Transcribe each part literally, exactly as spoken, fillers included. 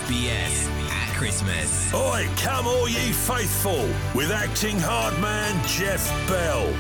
F B S at Christmas. Oi, come all ye faithful, with acting hard man Jeff Bell.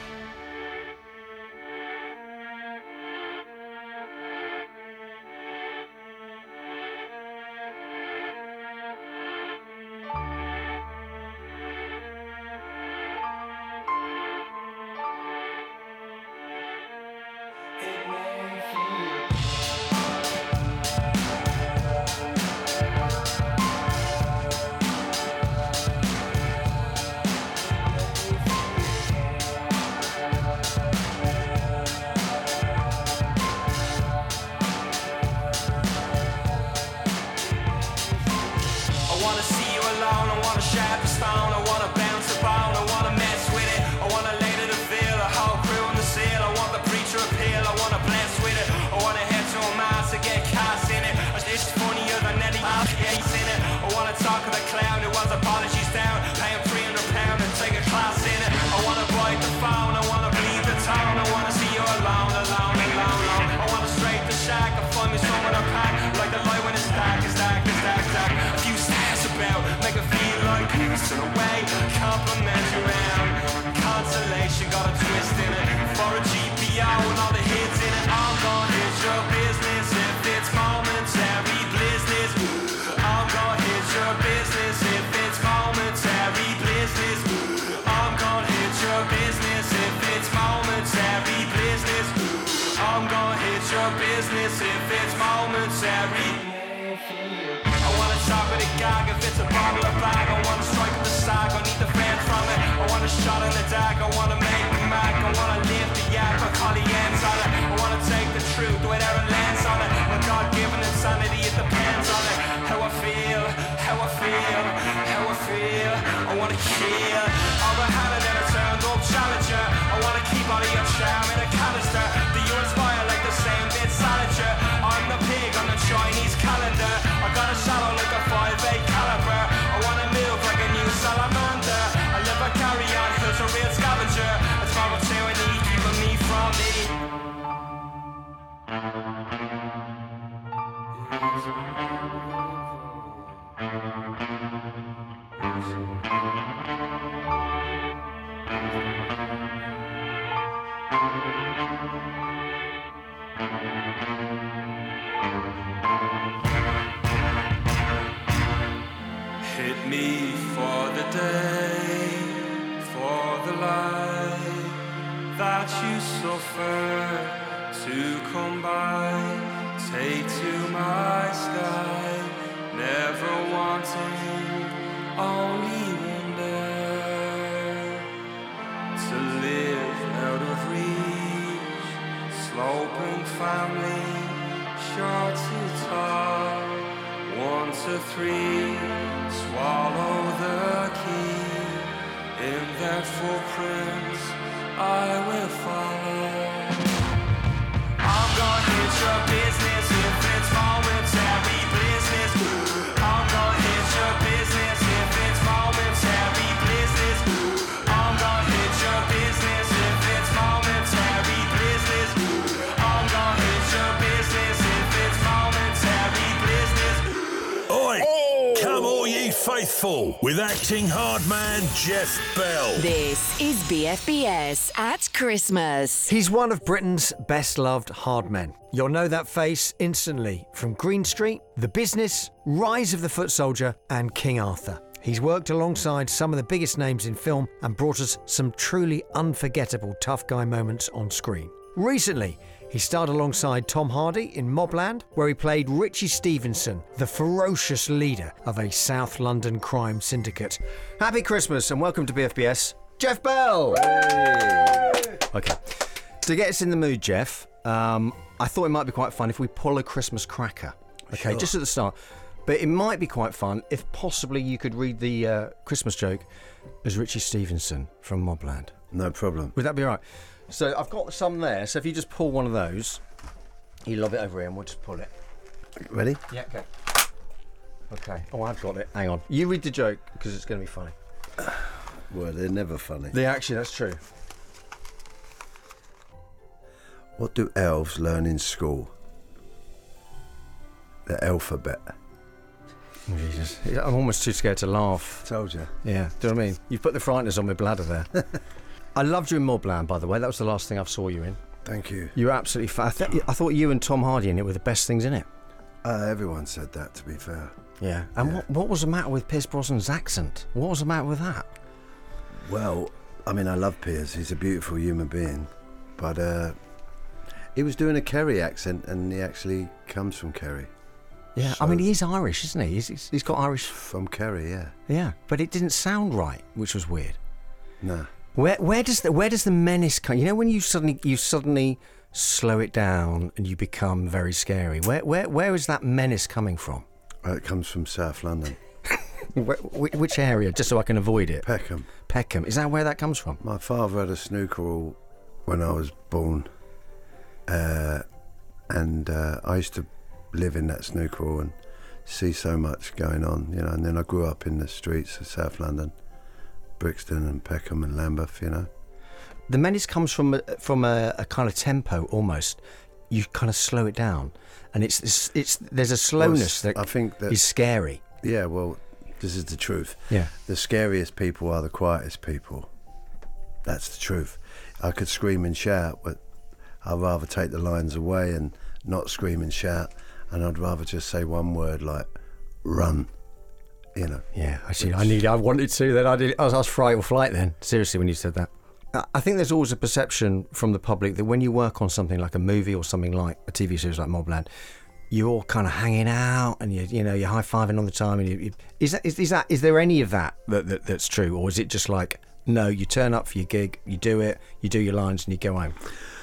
Hit me for the day, for the light that you suffer to come by. Take to my sky, never wanting, only wonder to live out of reach. Sloping family, short to tall. One to three, swallow the key. In that footprints, I will follow. I'm gonna hit your business if it's momentary business. I'm gonna hit your business if it's momentary business. I'm gonna hit your business if it's momentary business. I'm gonna hit your business if it's momentary business. Oi, oh. Come all ye faithful, with acting hard man Jeff Bell. This is B F B S at Christmas. He's one of Britain's best-loved hard men. You'll know that face instantly from Green Street, The Business, Rise of the Foot Soldier and King Arthur. He's worked alongside some of the biggest names in film and brought us some truly unforgettable tough guy moments on screen. Recently, he starred alongside Tom Hardy in Mobland, where he played Richie Stevenson, the ferocious leader of a South London crime syndicate. Happy Christmas and welcome to B F B S, Jeff Bell! Hey. Okay, to get us in the mood, Jeff, um, I thought it might be quite fun if we pull a Christmas cracker. Okay, sure. Just at the start. But it might be quite fun if possibly you could read the uh, Christmas joke as Richie Stevenson from Mobland. No problem. Would that be all right? So I've got some there, so if you just pull one of those, you lob it over here and we'll just pull it. Ready? Yeah, okay. Okay. Oh, I've got it. Hang on. You read the joke, because it's going to be funny. Well, they're never funny. They actually, that's true. What do elves learn in school? The alphabet. Jesus. I'm almost too scared to laugh. Told you. Yeah, do you know what I mean? You've put the frighteners on my bladder there. I loved you in Mobland, by the way. That was the last thing I saw you in. Thank you. You were absolutely fa- I, th- I thought you and Tom Hardy in it were the best things in it. Uh, everyone said that, to be fair. Yeah. And Yeah. What, what was the matter with Pierce Brosnan's accent? What was the matter with that? Well, I mean, I love Piers. He's a beautiful human being. But uh, he was doing a Kerry accent, and he actually comes from Kerry. Yeah, So- I mean, he is Irish, isn't he? He's, he's, he's got Irish... From Kerry, yeah. Yeah, but it didn't sound right, which was weird. No. Where where does the where does the menace come? You know, when you suddenly you suddenly slow it down and you become very scary. Where where where is that menace coming from? Uh, it comes from South London. Where, whi- which area? Just so I can avoid it. Peckham. Peckham. Is that where that comes from? My father had a snooker hall when I was born. Uh, and uh, I used to live in that snooker hall and see so much going on, you know. And then I grew up in the streets of South London. Brixton and Peckham and Lambeth, you know. The menace comes from a, from a, a kind of tempo almost. You kind of slow it down, and it's it's, it's there's a slowness Well, that I think that is scary. Yeah, well, this is the truth. Yeah. The scariest people are the quietest people. That's the truth. I could scream and shout, but I'd rather take the lines away and not scream and shout, and I'd rather just say one word like run. You know. Yeah, actually, I need. I wanted to. Then I did. I was, I was fright or flight. Then seriously, when you said that, I- I think there's always a perception from the public that when you work on something like a movie or something like a T V series like Mobland, you're all kind of hanging out and you you know you're high fiving all the time. And you, you, is that is, is that is there any of that, that that that's true, or is it just like no? You turn up for your gig, you do it, you do your lines, and you go home.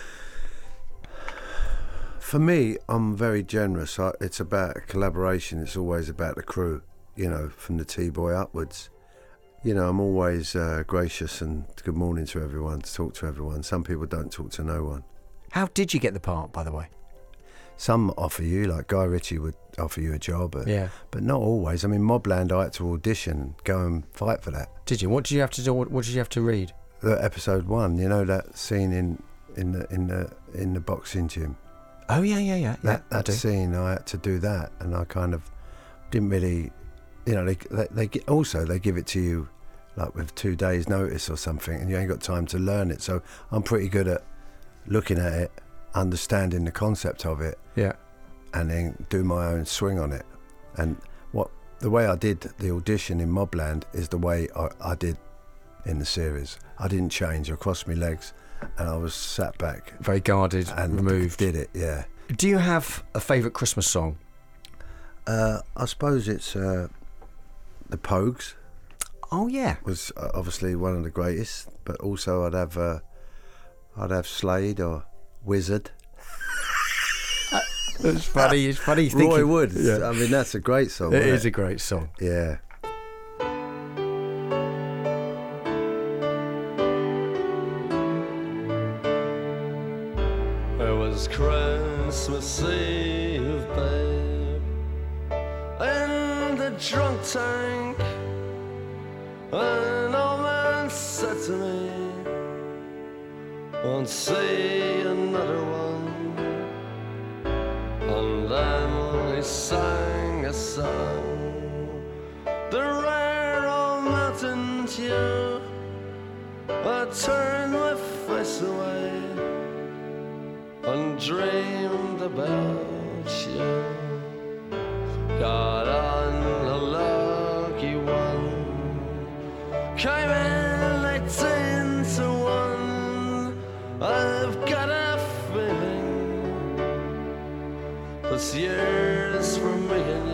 For me, I'm very generous. I, it's about a collaboration. It's always about the crew. You know, from the T-boy upwards. You know, I'm always uh, gracious and good morning to everyone, to talk to everyone. Some people don't talk to no one. How did you get the part, by the way? Some offer you, like Guy Ritchie would offer you a job, but, Yeah. but not always. I mean, Mobland, I had to audition, go and fight for that. Did you? What did you have to do? What, what did you have to read? The episode one, you know, that scene in, in the in the in the boxing gym. Oh yeah, yeah, yeah. That, yeah, I that do. scene, I had to do that, and I kind of didn't really, you know, they they, they gi- also they give it to you like with two days' notice or something, and you ain't got time to learn it. So I'm pretty good at looking at it, understanding the concept of it, Yeah. and then do my own swing on it. And what the way I did the audition in Mobland is the way I, I did in the series. I didn't change. I crossed my legs, and I was sat back Very guarded, and removed. did it. Yeah. Do you have a favourite Christmas song? Uh, I suppose it's uh, the Pogues Oh yeah. was uh, obviously one of the greatest, but also I'd have uh, I'd have Slade or Wizard. It's funny. It's funny. Roy thinking- Wood. Yeah. I mean, that's a great song. It isn't is a great song. Yeah. It was Christmas Eve, babe, in the drunk tank. An old man said to me, won't see another one. And then he sang a song, the rare old mountain dew. I turned my face away and dreamed about you. Got on a lucky one, came in eighteen to one. I've got a feeling this year's for me and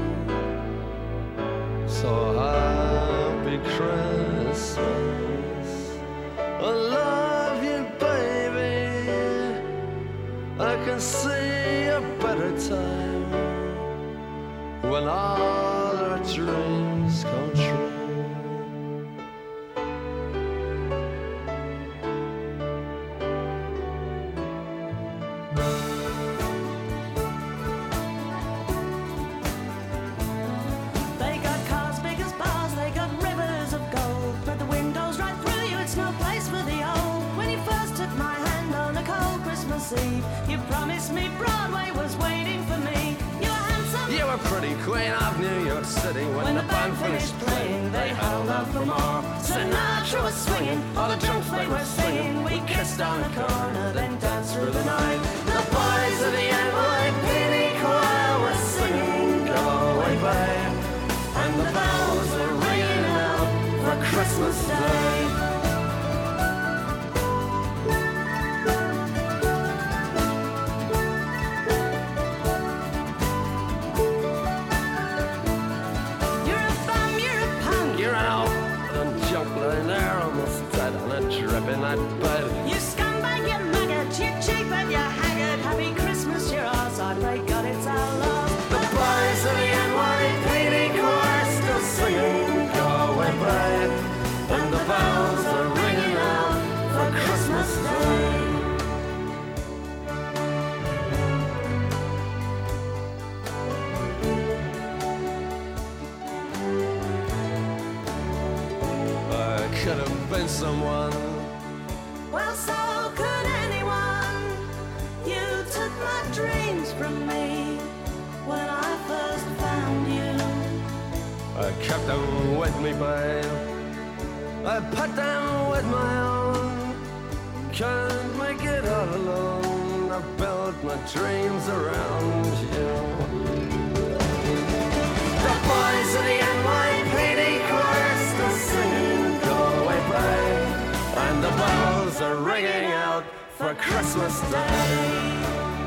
you. So happy Christmas, I love you, baby. I can see a better time when all our dreams come true. They got cars big as bars, they got rivers of gold. Put the windows right through you, it's no place for the old. When you first took my hand on a cold Christmas Eve, you promised me Broadway was waiting for me. You were handsome, You were a pretty queen of New York City. When, when the band finished playing, they held out for more. Sinatra was swinging, all the drunks they were singing. We kissed on the corner, then danced through the night. The boys of the N Y P D choir were singing, Go Away Babe, and the bells were ringing out for Christmas Day. You scumbag, you maggot, you cheap and you haggard. Happy Christmas, you're ours, I pray God it's our loss. The boys of the N Y P D choir still singing, Go Away Babe, and the bells are ringing out for Christmas Day. I could have been someone. Well, so could anyone. You took my dreams from me when I first found you. I kept them with me, babe. I put them with my own. Can't make it all alone. I built my dreams around you. The boys of the N Y P D choir still singing, Go Away Babe, and the bells are ringing out for Christmas Day.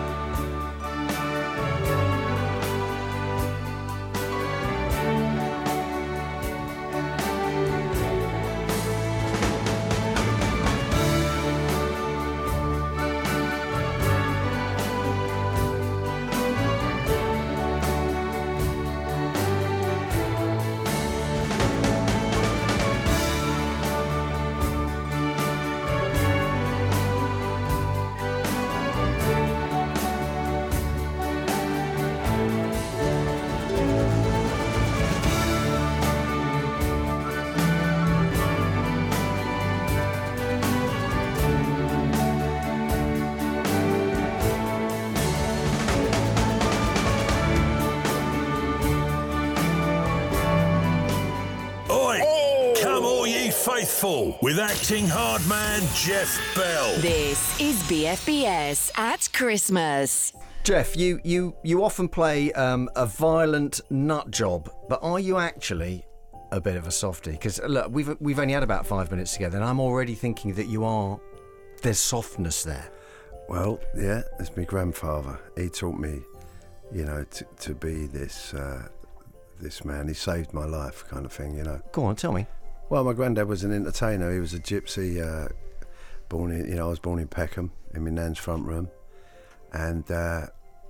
Faithful with acting hard man Jeff Bell. This is B F B S at Christmas. Jeff, you you you often play um, a violent nut job, but are you actually a bit of a softie? Because look, we've we've only had about five minutes together, and I'm already thinking that you are. There's softness there. Well, yeah, it's my grandfather. He taught me, you know, to, to be this uh, this man. He saved my life, kind of thing, you know. Go on, tell me. Well, my granddad was an entertainer. He was a gypsy. Uh, born in, you know, I was born in Peckham, in my nan's front room, and uh,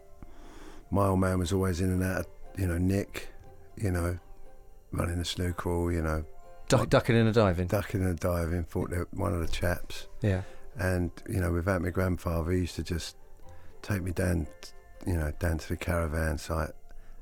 my old man was always in and out of, you know, Nick, you know, running the snooker hall, you know, Duck, ducking and a diving. ducking and diving. Thought they were one of the chaps. Yeah. And you know, without my grandfather, he used to just take me down, you know, down to the caravan site,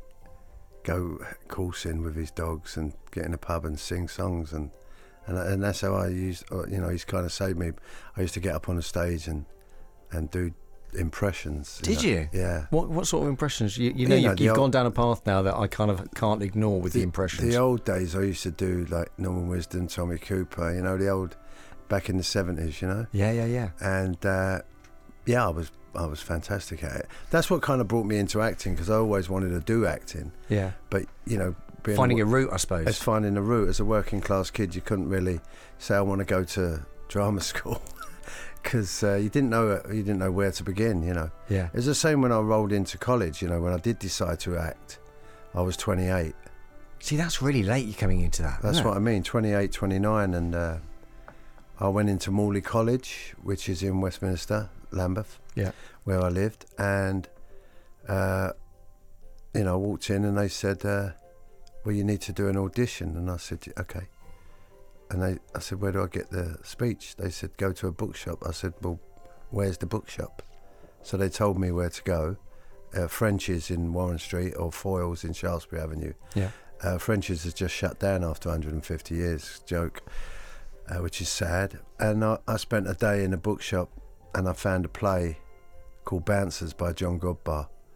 go coursing with his dogs and get in a pub and sing songs, and and, and that's how I used, you know, he's kind of saved me. I used to get up on the stage and and do impressions. Did you? you? Know? Yeah. What what sort of impressions? You, you know, You know, you've, the you've old- gone down a path now that I kind of can't ignore with the, impressions. The old days, I used to do like Norman Wisdom, Tommy Cooper, you know, the old, back in the seventies, you know. Yeah, yeah, yeah. And uh, yeah, I was I was fantastic at it. That's what kind of brought me into acting, because I always wanted to do acting. Yeah. But you know, being Finding a, a route, I suppose. As finding a route as a working class kid, you couldn't really say I want to go to drama school, because uh, you didn't know you didn't know where to begin. You know. Yeah. It's the same when I rolled into college. You know, when I did decide to act, I was twenty-eight. See, that's really late. You're coming into that. That's isn't it? what I mean, twenty-eight, twenty-nine, and uh, I went into Morley College, which is in Westminster, Lambeth, Yeah. where I lived, and uh, you know, I walked in and they said, uh, "Well, you need to do an audition," and I said, "Okay." And they, I said, "Where do I get the speech?" They said, "Go to a bookshop." I said, "Well, where's the bookshop?" So they told me where to go. Uh, French's in Warren Street, or Foyle's in Shaftesbury Avenue. Yeah. Uh, French's has just shut down after one hundred fifty years, joke, uh, which is sad. And I, I spent a day in a bookshop, and I found a play called Bouncers by John Godbar.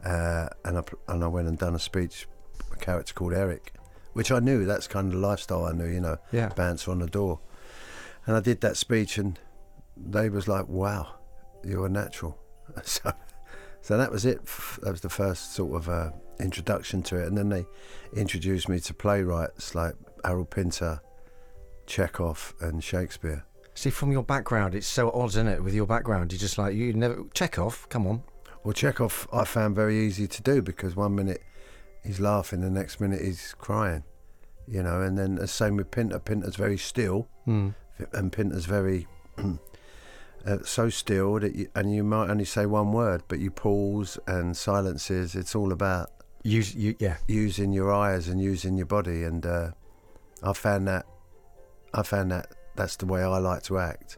uh, and I and I went and done a speech, a character called Eric, which I knew. That's kind of the lifestyle I knew, you know. Yeah. Bouncer on the door, and I did that speech, and they was like, "Wow, you're a natural." So, so that was it. That was the first sort of uh, introduction to it, and then they introduced me to playwrights like Harold Pinter, Chekhov, and Shakespeare. See, from your background, it's so odd, isn't it? With your background, you just like you never Chekhov. Come on. Well, Chekhov I found very easy to do because one minute he's laughing, the next minute he's crying, you know. And then the same with Pinter. Pinter's very still, Mm. and Pinter's very uh, so still that you, and you might only say one word, but you pause and silences. It's all about Use you, yeah. using your eyes and using your body, and uh, I found that I found that that's the way I like to act.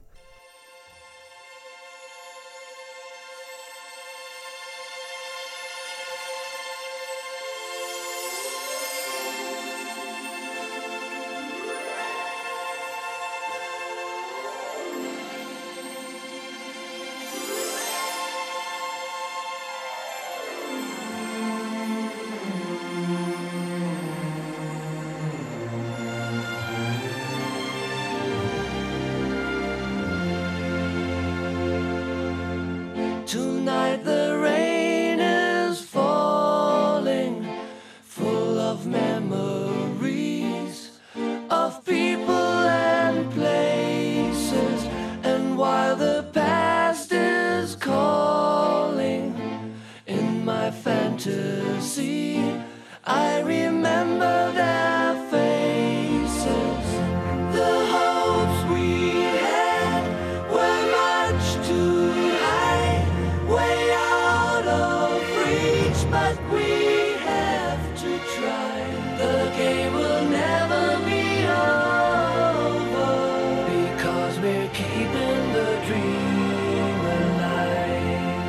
Tonight the rain is falling, full of memories of people and places. And while the past is calling in my fantasy, I remember their faces. The hopes we had were much too high, way out of reach, but we have to try. The game will never be over because we're keeping the dream alive.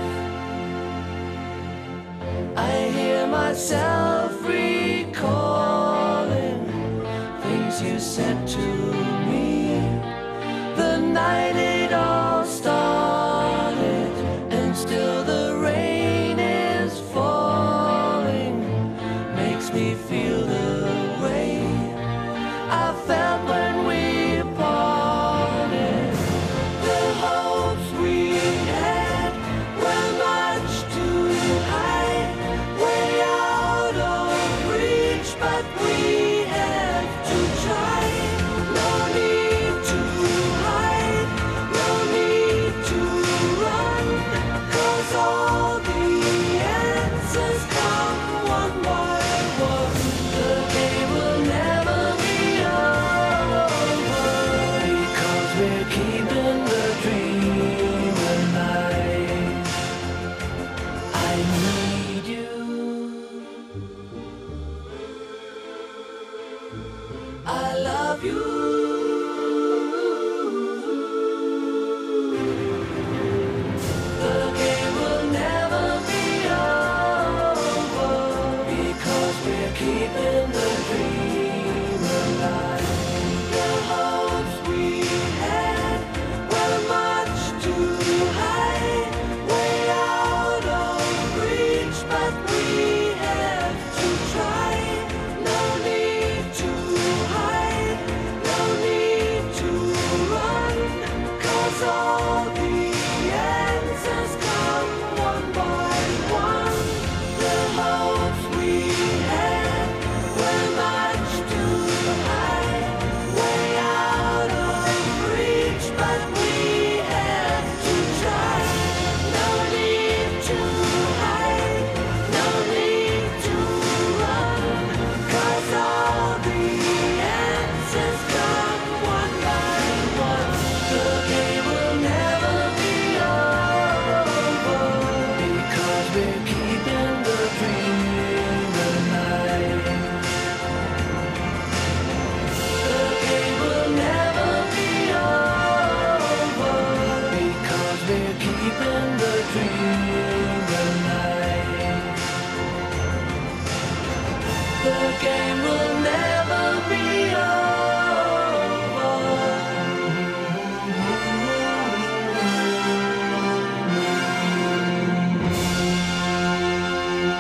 I hear myself recalling things you said to me the night it all started, and still the rain is falling, makes me feel the way I felt when we parted. The hopes we had were much too high, way out of reach, but we have to try. No need to hide, no need to run, 'cause all the answers come one by one. The game will never be over because we're keeping the dream alive. I need you, I love you. The game will never be over because we're keeping the dream alive. The hopes we had were much too high, way out of reach, but we have to try. No need to hide, no need to run, 'cause all the answers come one by one. The hopes we had were much too high, way out of reach, but we have to try. No need to hide, no need to run, 'cause all the answers come one by one. The game will never be over because we're keeping the dream alive. The game will never be over because we're keeping the dream alive. The game will never be over.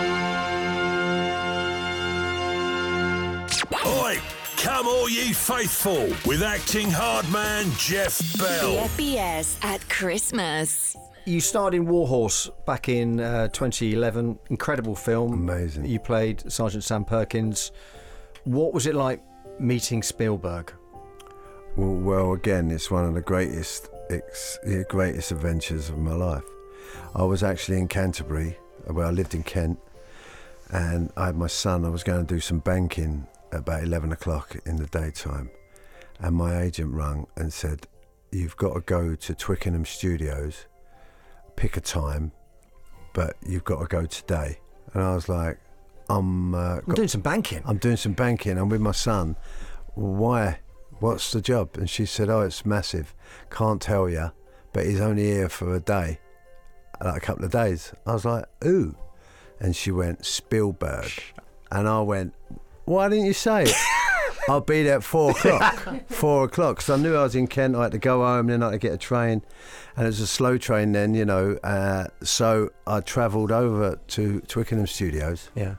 Oi, come all ye faithful with acting hard man Jeff The Bell. F B S at Christmas. You starred in Warhorse back in uh, twenty eleven. Incredible film. Amazing. You played Sergeant Sam Perkins. What was it like meeting Spielberg? Well, well, again, it's one of the greatest, ex- the greatest adventures of my life. I was actually in Canterbury, where I lived in Kent, and I had my son. I was going to do some banking at about eleven o'clock in the daytime, and my agent rang and said, "You've got to go to Twickenham Studios, pick a time, but you've got to go today." And I was like, I'm, uh, I'm got, doing some banking. I'm doing some banking. I'm with my son. Why? What's the job? And she said, oh, it's massive. Can't tell you, but he's only here for a day, like a couple of days. I was like, ooh. And she went, Spielberg. And I went, why didn't you say it? I'll be there at four o'clock. Four o'clock. Because I knew I was in Kent. I had to go home, then I had to get a train. And it was a slow train then, you know. Uh, so I travelled over to Twickenham Studios. Yeah.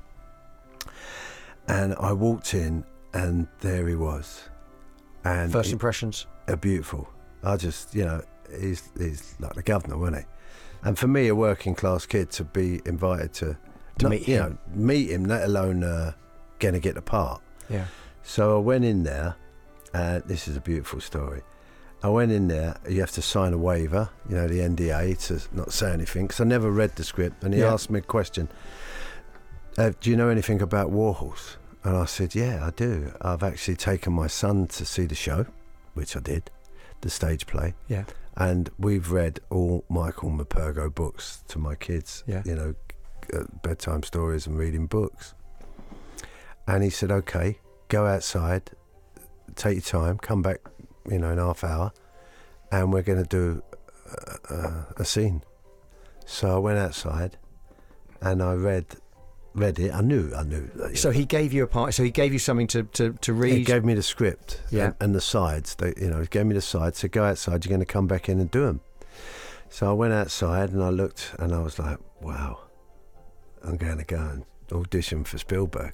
And I walked in, and there he was. And First he, impressions? Uh, beautiful. I just, you know, he's he's like the governor, wasn't he? And for me, a working class kid, to be invited to, To not, meet you him. know, meet him, let alone uh, going to get the part. Yeah. So I went in there, and this is a beautiful story. I went in there, you have to sign a waiver, you know, the N D A, to not say anything, because I never read the script. And he Yeah. asked me a question, uh, do you know anything about Warhorse? And I said, yeah, I do. I've actually taken my son to see the show, which I did, the stage play. Yeah. And we've read all Michael Morpurgo books to my kids, Yeah. you know, uh, bedtime stories and reading books. And he said, okay, go outside, take your time, come back, you know, in half hour, and we're going to do a, a, a scene. So I went outside, and I read read it. I knew, I knew. That, So know. he gave you a part. So he gave you something to, to, to read. He gave me the script, Yeah. and, and the sides. They, you know, he gave me the sides. So go outside. You're going to come back in and do them. So I went outside, and I looked, and I was like, wow, I'm going to go and audition for Spielberg.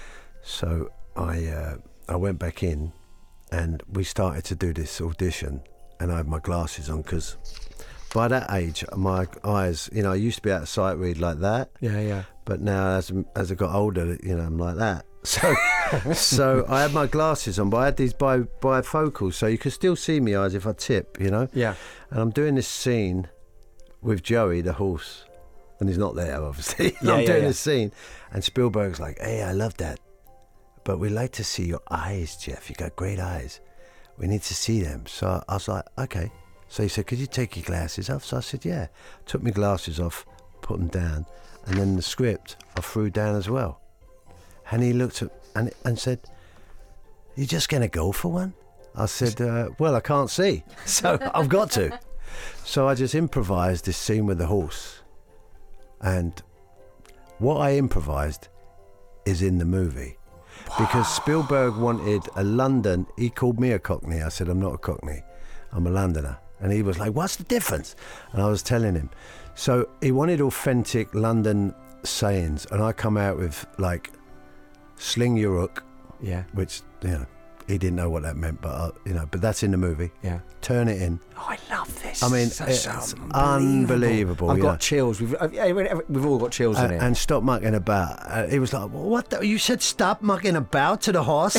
So I uh, I went back in, and we started to do this audition, and I had my glasses on, because by that age, my eyes, you know, I used to be able to sight read like that, Yeah, yeah. but now as as I got older, you know, I'm like that. So so I had my glasses on, but I had these bi bifocals, so you could still see me eyes if I tip, you know. Yeah. And I'm doing this scene with Joey, the horse, and he's not there, obviously. Yeah, I'm yeah, doing yeah. this scene, and Spielberg's like, hey, I love that, but we like to see your eyes, Jeff. You got great eyes. We need to see them. So I was like, okay. So he said, could you take your glasses off? So I said, yeah. Took my glasses off, put them down, and then the script I threw down as well. And he looked at and and said, you just going to go for one? I said, uh, well, I can't see, so I've got to. So I just improvised this scene with the horse. And what I improvised is in the movie. Because Spielberg wanted a London, he called me a Cockney. I said, I'm not a Cockney, I'm a Londoner. And he was like, what's the difference? And I was telling him. So he wanted authentic London sayings, and I come out with like, sling your hook, Yeah. which, you know, he didn't know what that meant, but, uh, you know, but that's in the movie. Yeah. Turn it in. Oh, I love this. I mean, That's it's unbelievable. I've you got know. chills. We've, I've, we've all got chills in Uh, it. and stop mucking about. Uh, he was like, well, what the, you said stop mucking about to the horse?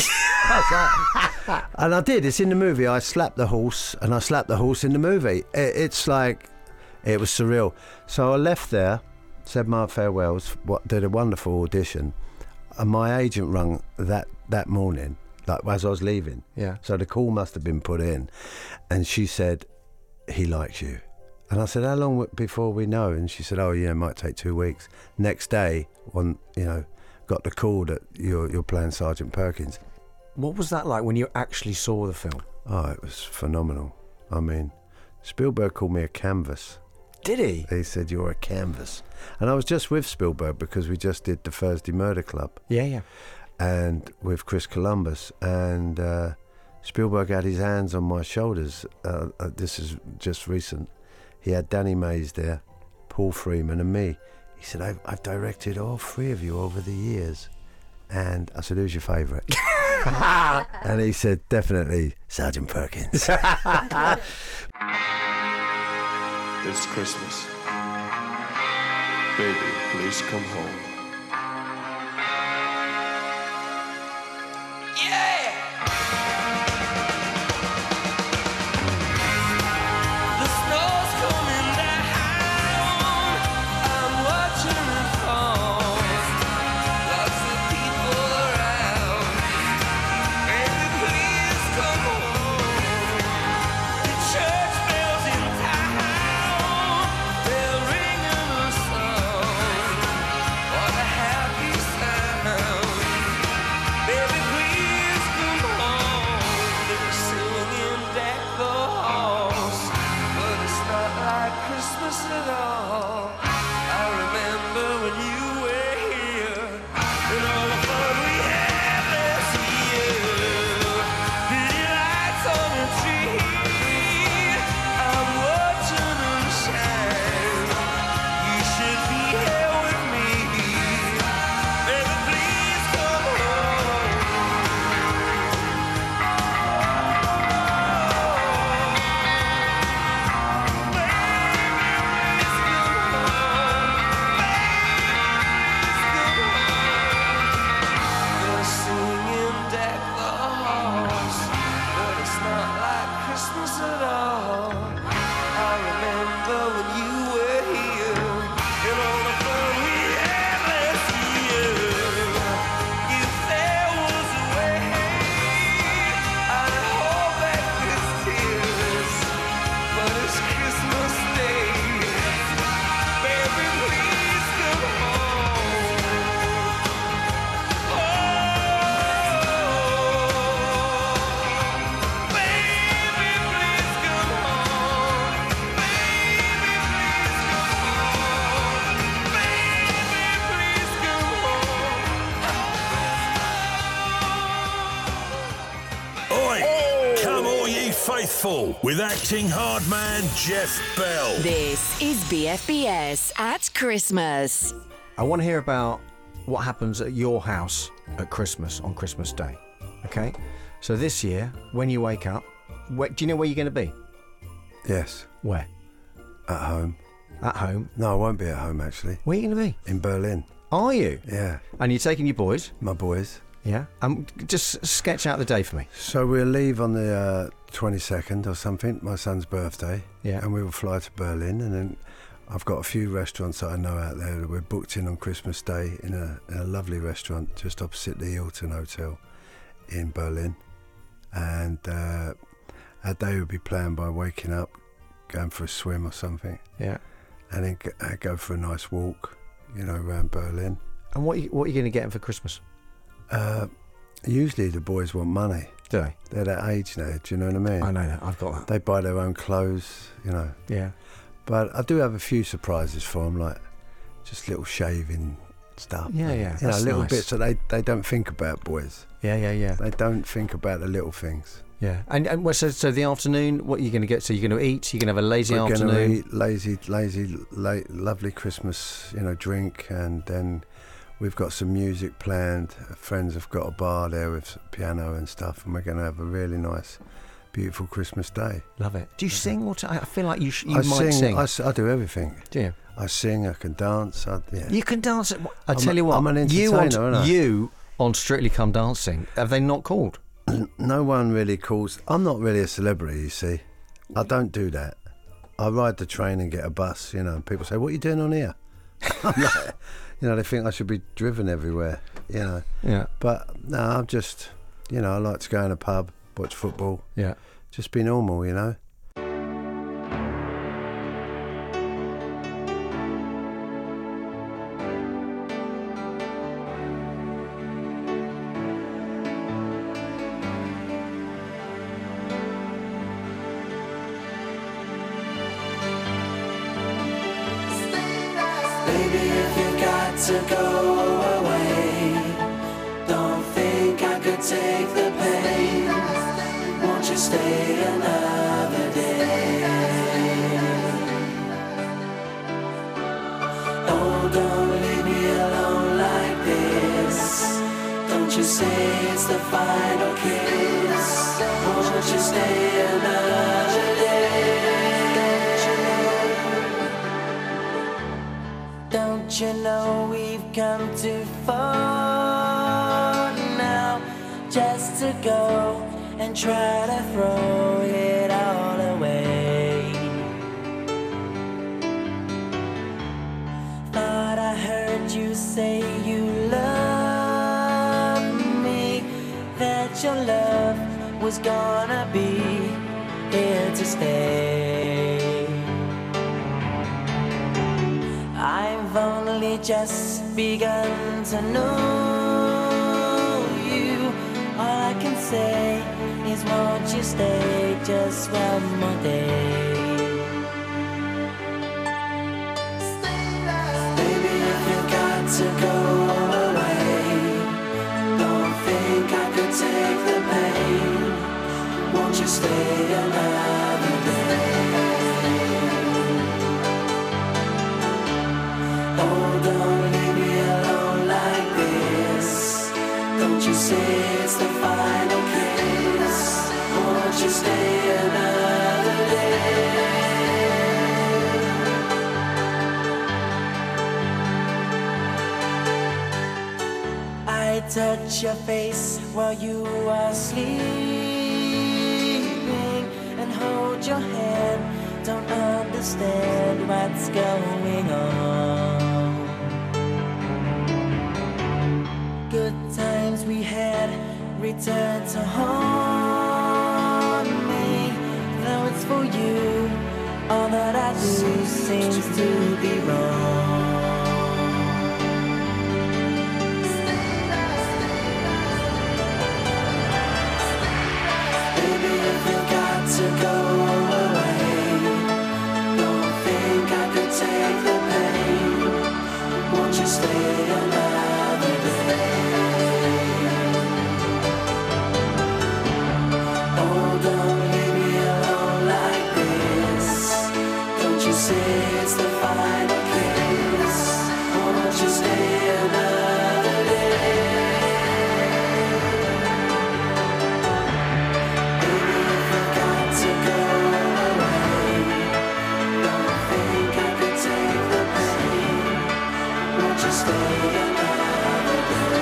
I was like, and I did. It's in the movie. I slapped the horse, and I slapped the horse in the movie. It, it's like, it was surreal. So I left there, said my farewells, what, did a wonderful audition, and my agent rung that, that morning, like as I was leaving. Yeah. So the call must have been put in, and she said, he likes you. And I said, how long w- before we know? And she said, oh yeah, it might take two weeks. Next day, when, you know, got the call that you're, you're playing Sergeant Perkins. What was that like when you actually saw the film? Oh, it was phenomenal. I mean, Spielberg called me a canvas. Did he? He said, you're a canvas. And I was just with Spielberg because we just did the Thursday Murder Club. Yeah, yeah. And with Chris Columbus. And uh, Spielberg had his hands on my shoulders. Uh, uh, this is just recent. He had Danny Mays there, Paul Freeman and me. He said, I've, I've directed all three of you over the years. And I said, who's your favourite? And he said, definitely Sergeant Perkins. It's Christmas. Baby, please come home. Faithful with acting hard man Jeff Bell. This is B F B S at Christmas. I want to hear about what happens at your house at Christmas on Christmas Day. Okay? So this year, when you wake up, where, do you know where you're going to be? Yes. Where? At home. At home? No, I won't be at home, actually. Where are you going to be? In Berlin. Are you? Yeah. And you're taking your boys? My boys. Yeah. Um, just sketch out the day for me. So we'll leave on the uh, twenty-second or something, my son's birthday. Yeah. And we will fly to Berlin. And then I've got a few restaurants that I know out there that we're booked in on Christmas Day in a, in a lovely restaurant just opposite the Hilton Hotel in Berlin. And uh, our day would be planned by waking up, going for a swim or something. Yeah. And then go, uh, go for a nice walk, you know, around Berlin. And what are you, what are you going to get them for Christmas? Uh, usually the boys want money. Do they? They're that age now, do you know what I mean? I know that, I've got that. They buy their own clothes, you know. Yeah. But I do have a few surprises for them, like just little shaving stuff. Yeah, yeah. You know, that's little nice. bits that they, they don't think about, boys. Yeah, yeah, yeah. They don't think about the little things. Yeah. And, and well, so, so the afternoon, what are you going to get? So you're going to eat, you're going to have a lazy We're afternoon? going to eat lazy, lazy, la- lovely Christmas, you know, drink, and then we've got some music planned. Friends have got a bar there with piano and stuff, and we're going to have a really nice, beautiful Christmas day. Love it. Do you sing? Or t- I feel like you, sh- you I might sing. sing. I, s- I do everything. Do you? I sing. I can dance. I, yeah. You can dance. At, I I'm tell a- you what. I'm an you entertainer, on, aren't I? You on Strictly Come Dancing. Have they not called? No one really calls. I'm not really a celebrity, you see. I don't do that. I ride the train and get a bus, you know, and people say, what are you doing on here? I'm like, you know, they think I should be driven everywhere, you know. Yeah. But, no, I'm just, you know, I like to go in a pub, watch football. Yeah. Just be normal, you know. Baby, if you got to go away, don't think I could take the pain. Won't you stay another day? Oh, don't leave me alone like this. Don't you say it's the final kiss? Won't you stay another day? Don't you know we've come too far now just to go and try to throw it all away? Thought I heard you say you love me, that your love was gonna be here to stay. I've only just begun to know you. All I can say is won't you stay just one more day? Baby, if you got to go away, don't think I could take the pain. Won't you stay another day? Oh, don't leave me alone like this. Don't you say it's the final kiss? Won't you stay another day? I touch your face while you are sleeping and hold your hand. Don't understand what's going on. Good times we had return to haunt me. Though it's for you, all that I do seems to be wrong. Baby, if you got to go away, don't think I could take the pain. Won't you stay another day? Oh, don't leave me alone like this. Don't you say it's the final kiss? Won't you stay another day? Baby, if you got to go away, don't think I could take the pain. Won't you stay another day?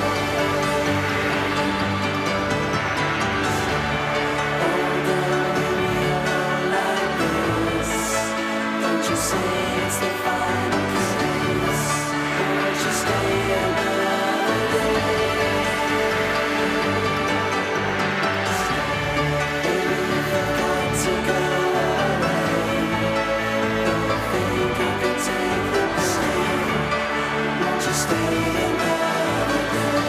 Oh, don't leave me alone like this. Don't you say it's the final kiss? Won't you stay another day? Baby, if you got to go away, don't think I could take the pain. Won't you stay another day?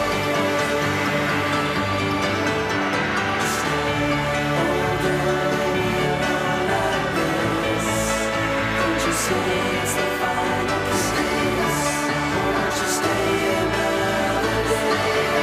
Oh, don't leave me alone like this. Don't you say it's the final kiss? Won't you stay another day?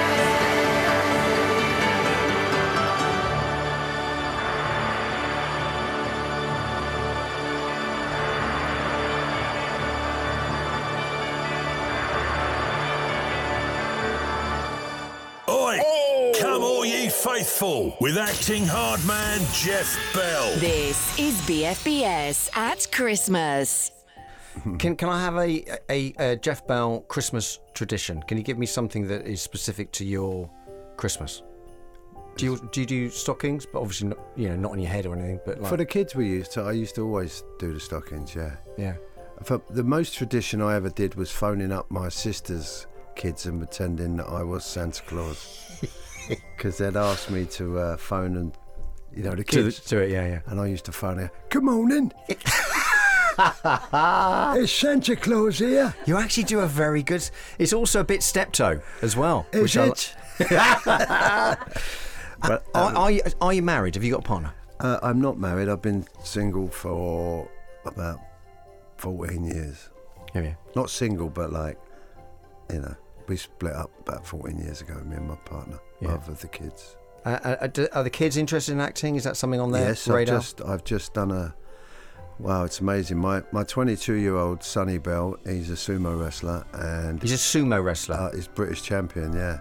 Oi! Come all ye faithful with acting hard man Jeff Bell. This is B F B S at Christmas. Can can I have a, a, a Jeff Bell Christmas tradition? Can you give me something that is specific to your Christmas? Do you do you do stockings? But obviously, not, you know, not on your head or anything. But like, For the kids, we used to. I used to always do the stockings. Yeah. yeah. For the most tradition I ever did was phoning up my sister's kids and pretending that I was Santa Claus, because they'd ask me to uh, phone and, you know, the To, the, kids. to it, yeah, yeah. And I used to phone her. Good morning. It's Santa Claus here. You actually do a very good. It's also a bit steptoe as well. Is which I it? But, Are, um, are you are you married? Have you got a partner? uh, I'm not married. I've been single for about fourteen years. Have you? Not single, but like, you know, we split up about fourteen years ago, me and my partner, Yeah. rather than the kids. Uh, uh, do- are the kids interested in acting? Is that something on their Yes, I've radar? just, I've just done a, wow, it's amazing. My my twenty-two-year-old Sonny Bell, he's a sumo wrestler, and He's a sumo wrestler. uh, he's British champion, yeah.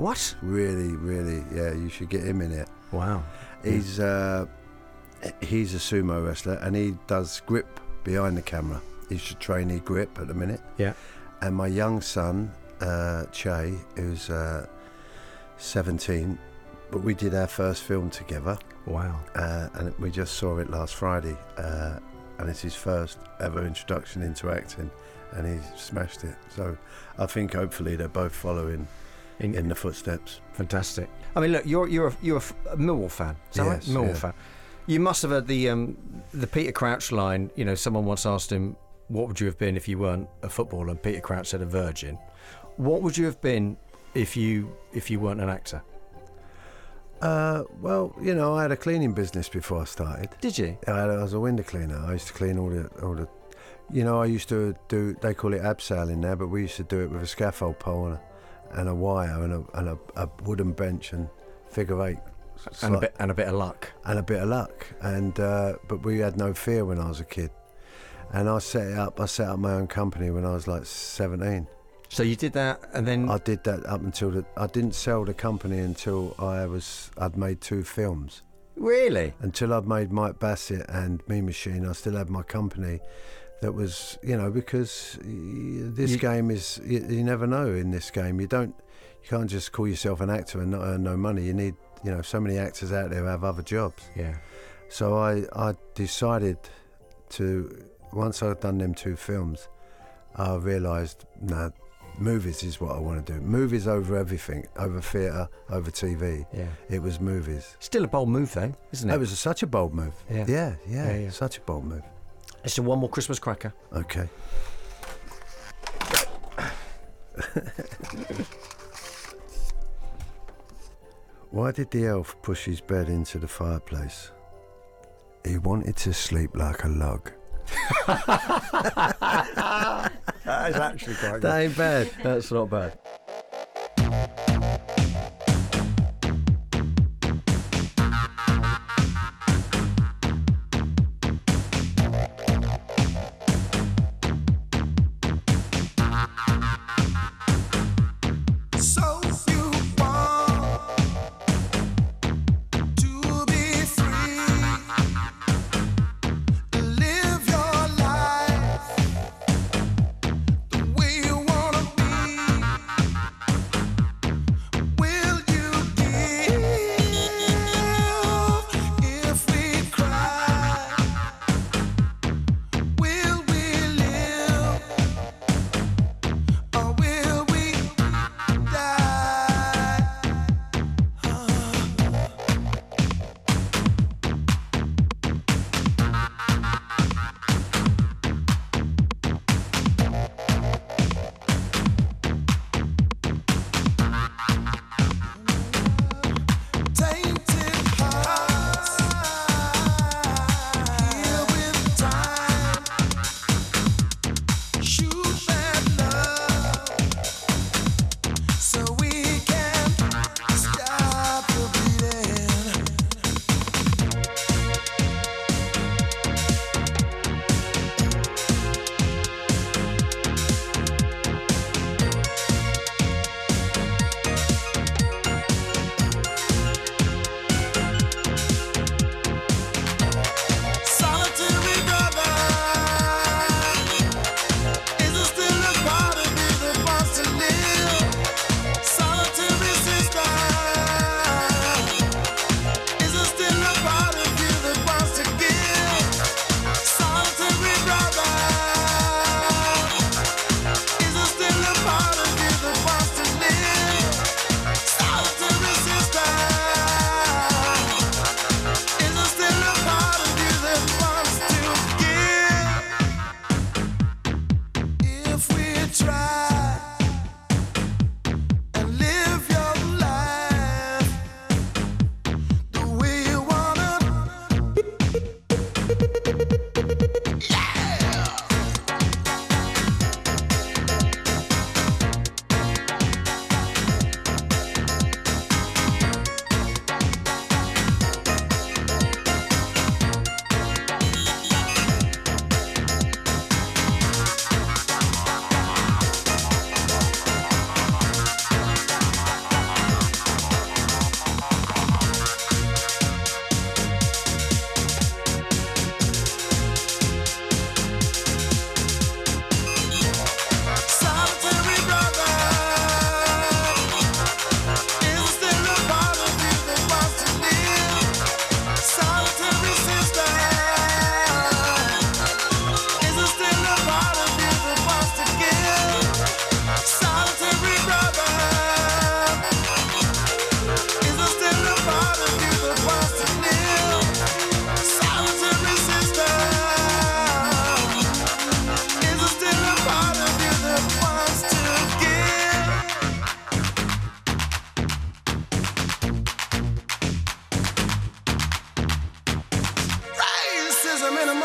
What? Really, really, yeah, you should get him in it. Wow. He's uh, he's a sumo wrestler, and he does grip behind the camera. He's a trainee grip at the minute. Yeah. And my young son, uh, Che, who's uh, seventeen, but we did our first film together. Wow. Uh, and we just saw it last Friday, uh, and it's his first ever introduction into acting, and he smashed it. So I think hopefully they're both following in, in the footsteps. Fantastic. I mean, look, you're you're a, you're a Millwall fan, is that Yes, right? Millwall yeah. fan. You must have heard the um, the Peter Crouch line. You know, someone once asked him, "What would you have been if you weren't a footballer?" And Peter Crouch said, "A virgin." What would you have been if you if you weren't an actor? Uh, well, you know, I had a cleaning business before I started. Did you? I, had, I was a window cleaner. I used to clean all the all the. You know, I used to do. They call it abseil in there, but we used to do it with a scaffold pole and a, and a wire and a and a, a wooden bench and figure eight. And a Sli- bit and a bit of luck. and a bit of luck. And uh, but we had no fear when I was a kid, and I set it up. I set up my own company when I was like seventeen. So you did that, and then I did that up until the. I didn't sell the company until I was. I'd made two films. really? Until I'd made Mike Bassett and Me Machine, I still had my company. That was, you know, because y- this You- game is. You, you never know in this game. You don't. You can't just call yourself an actor and not earn no money. You need. You know, so many actors out there who have other jobs. Yeah. So I, I decided to, once I'd done them two films, I realised, no, movies is what I want to do. Movies over everything, over theatre, over T V. Yeah. It was movies. Still a bold move, though, isn't it? It was a, such a bold move. Yeah. Yeah, yeah, Yeah, yeah. such a bold move. It's a one more Christmas cracker. Okay. Why did the elf push his bed into the fireplace? He wanted to sleep like a log. That is actually quite good. That ain't bad. That's not bad. So you want to be free, live your life the way you wanna be.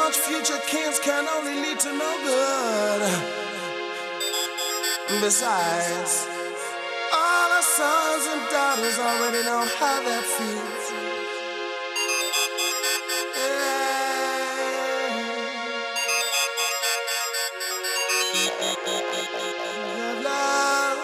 much future kings can only lead to no good. Besides, all our sons and daughters already know how that feels. Yeah. Love.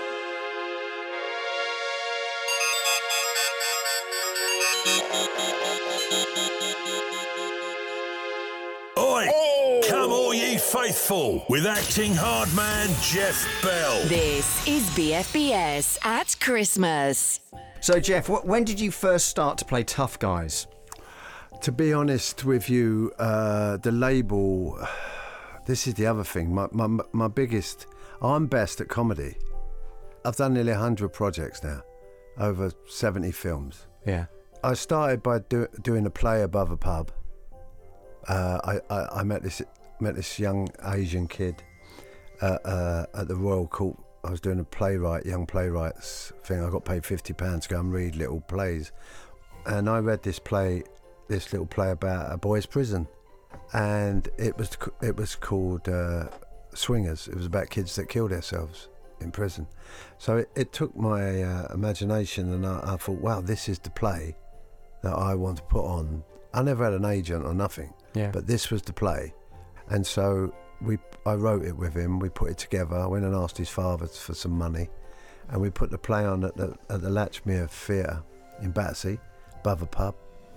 Oi! Come all ye faithful with acting hard man Jeff Bell. This is B F B S at Christmas. So, Jeff, wh- when did you first start to play tough guys? To be honest with you, uh, the label. This is the other thing. My, my my biggest. I'm best at comedy. I've done nearly one hundred projects now, over seventy films. Yeah. I started by do, doing a play above a pub. Uh, I, I I met this met this young Asian kid uh, uh, at the Royal Court. I was doing a playwright, young playwrights thing. I got paid fifty pounds to go and read little plays, and I read this play, this little play about a boys' prison, and it was it was called uh, Swingers. It was about kids that killed themselves in prison. So it, it took my uh, imagination, and I, I thought, wow, this is the play that I want to put on. I never had an agent or nothing, Yeah. but this was the play, and so we. I wrote it with him. We put it together. I went and asked his father for some money, and we put the play on at the, at the Latchmere Theatre in Battersea, above a pub.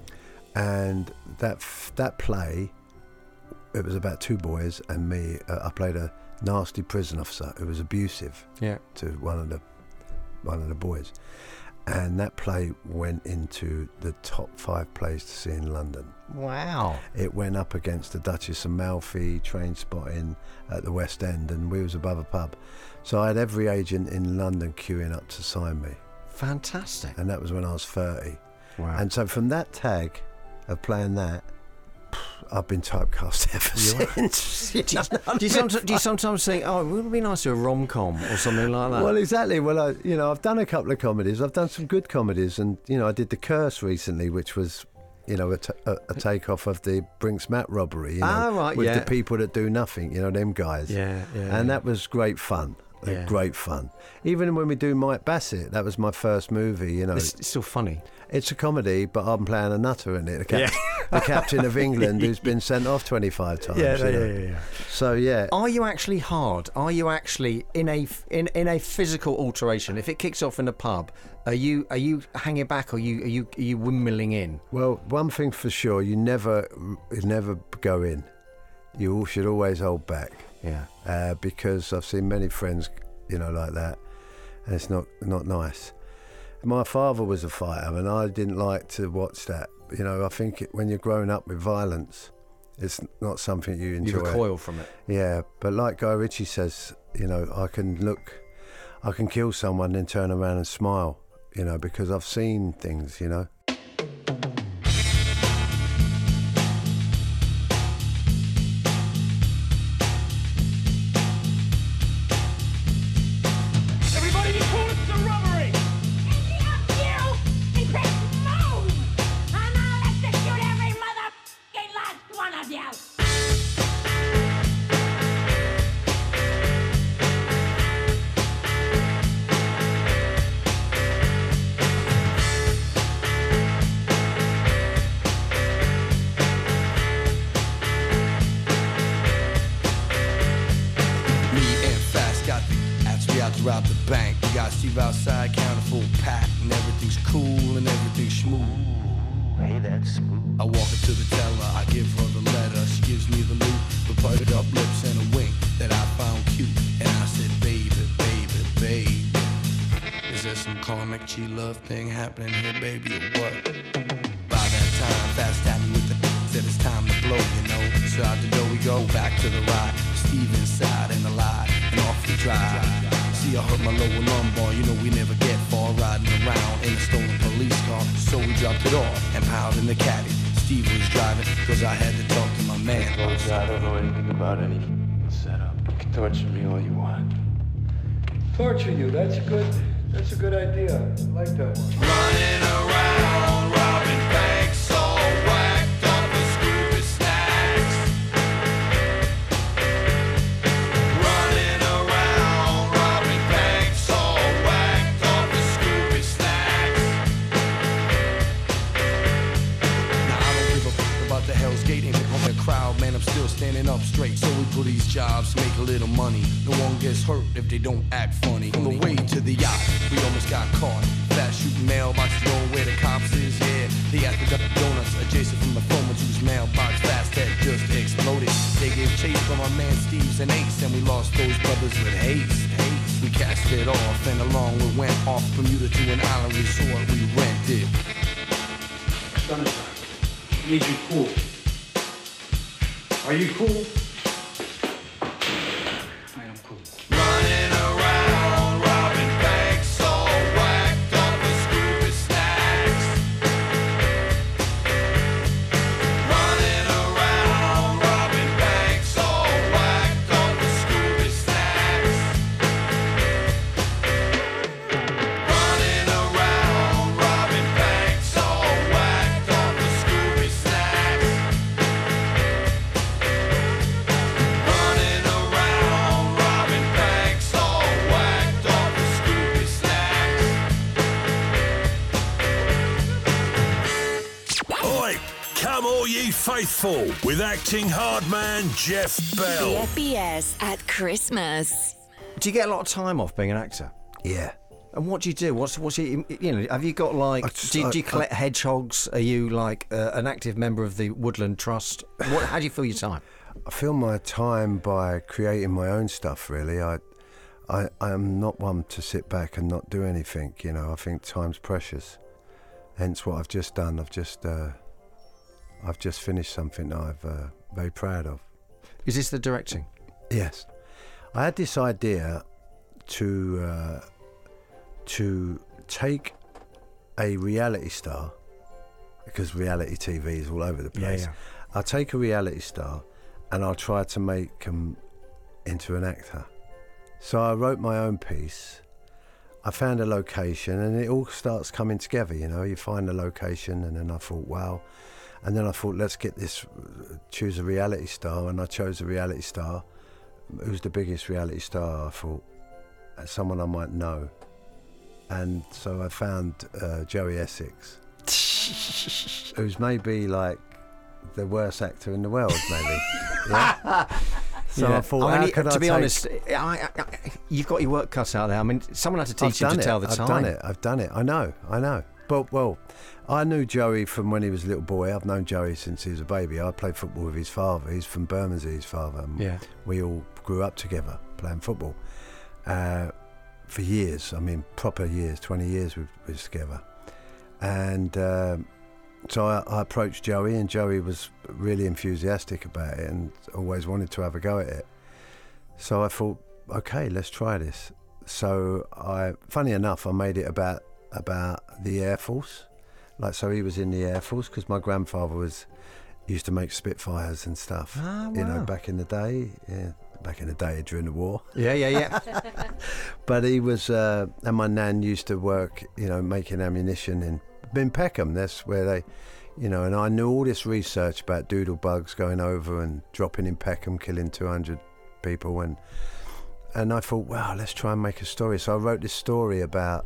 And that that play, it was about two boys and me. Uh, I played a nasty prison officer who was abusive Yeah. to one of the one of the boys, and that play went into the top five plays to see in London. Wow. It went up against the Duchess of Malfi, Train Spotting at the West End, and we was above a pub. So I had every agent in London queuing up to sign me, Fantastic. and that was when I was thirty. Wow. And so from that tag of playing that, I've been typecast ever since. do, you, do, you sometimes, do you sometimes think, oh, it would be nice to do a rom-com or something like that? Well, exactly. Well, I, you know, I've done a couple of comedies. I've done some good comedies, and you know, I did The Curse recently, which was, you know, a, t- a, a takeoff of the Brinks-Mat robbery. You know, Ah, right, with yeah. the people that do nothing. You know, them guys. Yeah, yeah, And yeah. that was great fun. Yeah. Great fun. Even when we do Mike Bassett, that was my first movie. You know, It's, it's still funny. it's a comedy, but I'm playing a nutter in it. The, cap- the captain of England who's been sent off twenty-five times. Yeah, you yeah, know. yeah, yeah. So yeah. Are you actually hard? Are you actually in a in, in a physical alteration? If it kicks off in a pub, are you are you hanging back, or are you are you are you windmilling in? Well, one thing for sure, you never, you never go in. You all should always hold back, Yeah. uh, because I've seen many friends, you know, like that, and it's not not nice. My father was a fighter, and I didn't like to watch that. You know, I think it, when you're growing up with violence, it's not something you enjoy. You recoil from it. Yeah, but like Guy Ritchie says, you know, I can look, I can kill someone, then turn around and smile, you know, because I've seen things, you know. Everybody be cool, it's a robbery! Empty up you and quick move! And I'll execute every mother***ing last one of you! Me and Fast got the apps, we out to rob the bank. We got Steve outside, counter full pack, and everything's cool and everything's smooth. Hey, that's smooth. I walk up to the teller, I give her the letter. She gives me the loot, with parted up lips and a wink that I found cute. And I said, baby, baby, baby, is there some karmic G-love thing happening here, baby, or what? By that time, Fast at me with the said it's time to blow, you know. So out the door we go, back to the ride. Steve inside and alive, and off we drive. See, I hurt my lower lumbar, you know we never get far riding around in a stolen police car. So we dropped it off and piled in the caddy. Steve was driving, cause I had to talk to my man. Folks, I don't know anything about any setup. You can torture me all you want. Torture you, that's a good, that's a good idea. I like that one. Running around, robbing banks, all whacked up with Scooby snacks. standing up straight. So we pull these jobs, make a little money. No one gets hurt if they don't act funny. On the way to the yacht, we almost got caught. Fast shooting mailboxes, knowing where the cops is, yeah. They asked for donuts adjacent from the former whose mailbox fast had just exploded. They gave chase from our man Steve's and Ace, and we lost those brothers with haste. haste. We cast it off, and along we went off Bermuda to an island resort we rented. Sunshine, I need you cool. Are you cool? I am cool. Running around, robbing banks, all whacked up with Scooby snacks. Running around, robbing banks, all whacked up with Scooby snacks. Running around, robbing banks, all whacked up with Scooby snacks. Running around, robbing banks, all whacked up with Scooby snacks. Oi, come all ye faithful with acting hard man Jeff The Bell. F B S at Christmas. Do you get a lot of time off being an actor? Yeah. And what do you do? What's what's it, you know? Have you got like? I just- do, you- do you I- collect hedgehogs? Are you like uh, an active member of the Woodland Trust? What, how do you fill your time? I fill my time by creating my own stuff. Really, I, I, I am not one to sit back and not do anything. You know, I think time's precious. Hence, what I've just done. I've just, uh, I've just finished something that I'm uh, very proud of. Is this the directing? Yes, I had this idea to uh, to take a reality star, because reality T V is all over the Yeah, place. yeah. I'll take a reality star and I'll try to make him into an actor. So I wrote my own piece. I found a location, and it all starts coming together. You know, you find a location, and then I thought, wow. And then I thought, let's get this, choose a reality star, and I chose a reality star. Who's the biggest reality star? I thought, someone I might know. And so I found uh, Joey Essex, who's maybe like the worst actor in the world, maybe. Yeah? So Yeah. I thought, I mean, how you- could to I be take- honest, I, I, I, you've got your work cut out there. I mean, someone had to teach you I've to done tell it. the I've time. done it. I've done it. I know. I know. But well, I knew Joey from when he was a little boy. I've known Joey since he was a baby. I played football with his father. He's from Bermondsey, his father. And Yeah. We all grew up together playing football uh, for years. I mean, proper years. Twenty years we we was together. And um, so I, I approached Joey, and Joey was really enthusiastic about it and always wanted to have a go at it. So I thought, okay, let's try this. So I, funny enough, I made it about about the Air Force. Like, so he was in the Air Force because my grandfather was used to make Spitfires and stuff. Ah, You know, wow. back in the day, yeah, back in the day during the war. Yeah, yeah, yeah. But he was, uh, and my nan used to work, you know, making ammunition in in Peckham. That's where they, you know, and I knew all this research about doodle bugs going over and dropping in Peckham, killing two hundred people, and and I thought, wow, let's try and make a story. So I wrote this story about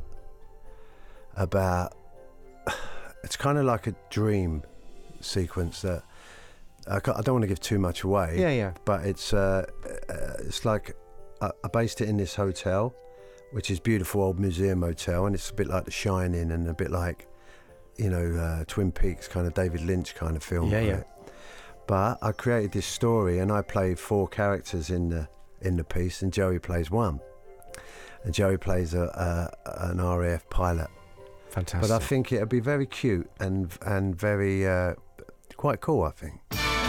about it's kind of like a dream sequence that I, ca- I don't want to give too much away. Yeah, yeah. But it's uh, uh, it's like I, I based it in this hotel, which is beautiful old museum hotel, and it's a bit like The Shining and a bit like, you know, uh, Twin Peaks, kind of David Lynch kind of film. Yeah, right? yeah. But I created this story, and I played four characters in the in the piece, and Joey plays one, and Joey plays a, a an R A F pilot. Fantastic. But I think it'll be very cute and and very uh, quite cool, I think.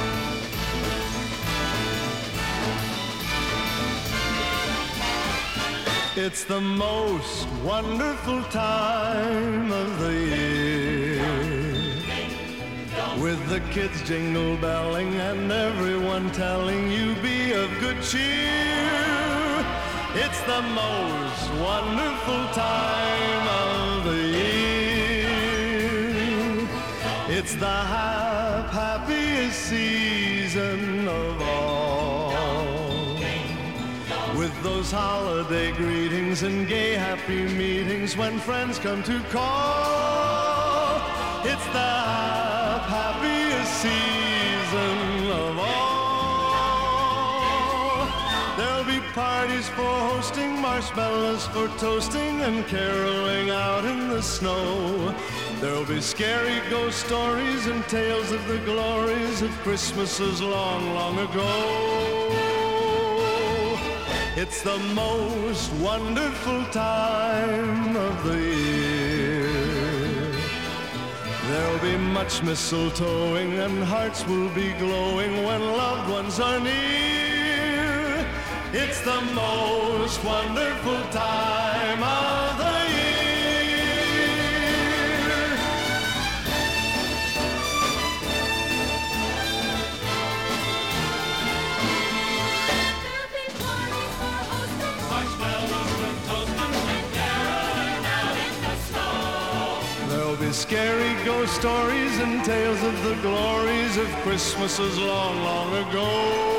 It's the most wonderful time of the year, with the kids jingle belling and everyone telling you be of good cheer. It's the most wonderful time of the year. It's the hap- happiest season of all, with those holiday greetings and gay happy meetings when friends come to call. It's the hap- happiest season of all. parties for hosting, marshmallows for toasting, and caroling out in the snow. There'll be scary ghost stories and tales of the glories of Christmases long, long ago. It's the most wonderful time of the year. There'll be much mistletoeing and hearts will be glowing when loved ones are near. It's the most wonderful time of the year. There'll be scary ghost stories and tales of the glories of Christmases long, long ago.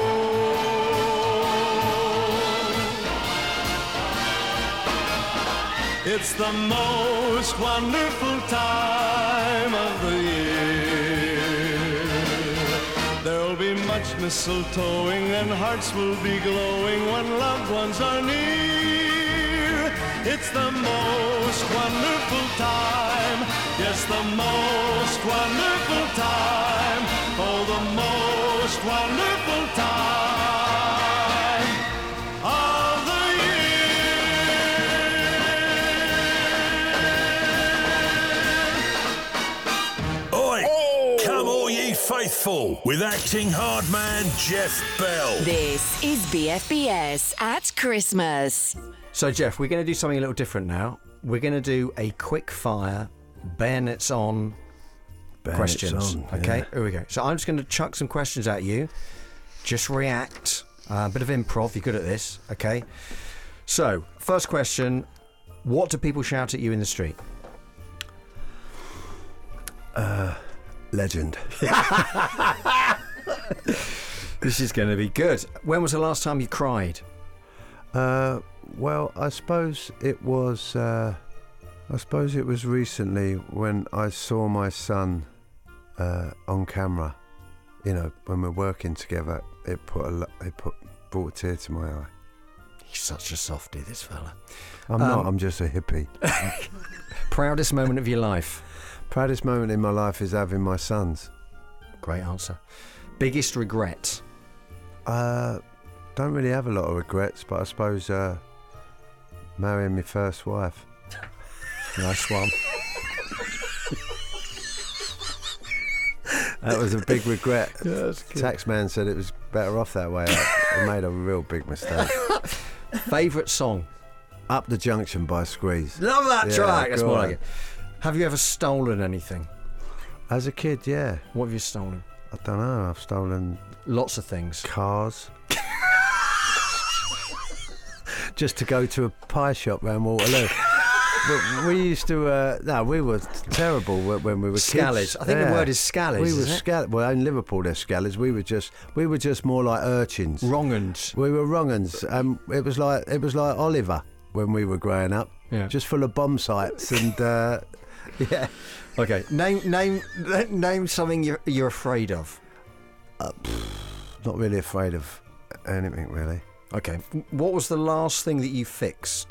It's the most wonderful time of the year. There'll be much mistletoeing and hearts will be glowing when loved ones are near. It's the most wonderful time, yes, the most wonderful time, oh, the most wonderful time of the year. Oi! Oh. Come all ye faithful with acting hard man Jeff Bell. This is B F B S at Christmas. So, Jeff, we're going to do something a little different now. We're going to do a quick fire, bayonets on Bayonets questions. on, okay, yeah. here we go. So I'm just going to chuck some questions at you. Just react. A uh, bit of improv. You're good at this. Okay. So, first question. What do people shout at you in the street? Uh, legend. This is going to be good. When was the last time you cried? Uh, well, I suppose it was. Uh, I suppose it was recently when I saw my son uh, on camera. You know, when we're working together, it put a, it put brought a tear to my eye. He's such a softie, this fella. I'm um, not. I'm just a hippie. Proudest moment of your life? Proudest moment in my life is having my sons. Great answer. Biggest regret? Uh, don't really have a lot of regrets, but I suppose uh, marrying my first wife. Nice one. That was a big regret. Yeah, that's good. Taxman said it was better off that way. I made a real big mistake. Favourite song? Up the Junction by Squeeze. Love that yeah, track. That's more on. like it. Have you ever stolen anything? As a kid, yeah. What have you stolen? I don't know. I've stolen lots of things. Cars. Just to go to a pie shop round Waterloo. But we used to. Uh, no, we were terrible when we were scallies. kids. I think yeah. the word is scallies. We were scallies. Well, in Liverpool, they're scallies. We were just. We were just more like urchins. Wrong'uns. We were wrong'uns. Um, it was like it was like Oliver when we were growing up. Yeah. Just full of bomb sites and. Uh, yeah. Okay. Name name name something you're you're afraid of. Uh, pff, not really afraid of anything, really. Okay. What was the last thing that you fixed?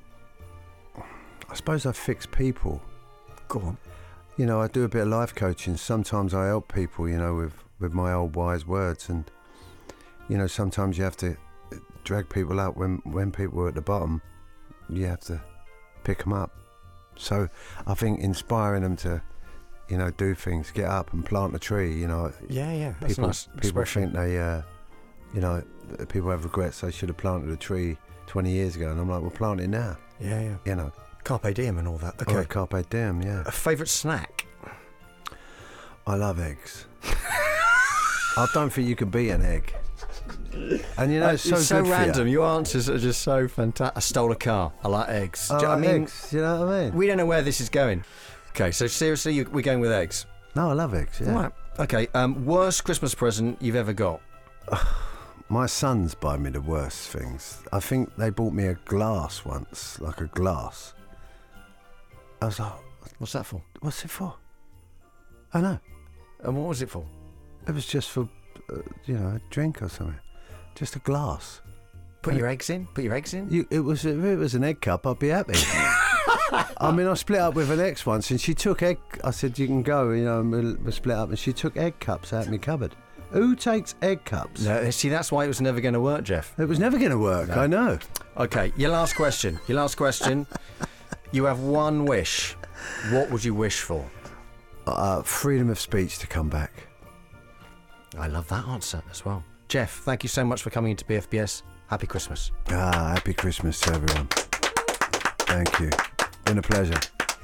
I suppose I fix people. Go on. You know, I do a bit of life coaching. Sometimes I help people, you know, with, with my old wise words. And, you know, sometimes you have to drag people out when, when people are at the bottom. You have to pick them up. So I think inspiring them to, you know, do things, get up and plant a tree, you know. Yeah, yeah. That's people, a nice people expression. think they, uh, you know, people have regrets. They should have planted a tree twenty years ago. And I'm like, well, plant it now. Yeah, yeah. You know. Carpe diem and all that. Okay. Oh, carpe diem, yeah. A favourite snack? I love eggs. I don't think you can beat an egg. And you know, it's so, it's so good random. for you. Your answers are just so fantastic. I stole a car. I like eggs. I Do you- like I mean, eggs. You know what I mean? we don't know where this is going. Okay, so seriously, you, we're going with eggs. No, I love eggs. Yeah. All right. Okay. Um, worst Christmas present you've ever got? My sons buy me the worst things. I think they bought me a glass once, like a glass. I was like, what's that for? What's it for? I know. And what was it for? It was just for, uh, you know, a drink or something. Just a glass. Put your eggs in. Put your eggs in. You, it was if it was an egg cup, I'd be happy. I mean, I split up with an ex once, and she took egg. I said, "You can go," you know, and we'll, we'll split up, and she took egg cups out of my cupboard. Who takes egg cups? No, see, that's why it was never going to work, Jeff. It was never going to work. No. I know. Okay, your last question. Your last question. You have one wish. What would you wish for? Uh, freedom of speech to come back. I love that answer as well. Jeff, thank you so much for coming into B F B S. Happy Christmas. Ah, happy Christmas to everyone. Thank you. Been a pleasure.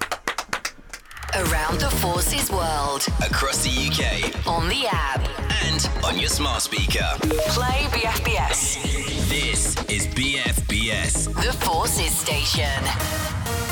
Around the Forces world. Across the U K. On the app. And on your smart speaker. Play B F B S. This is B F B S. The Forces station.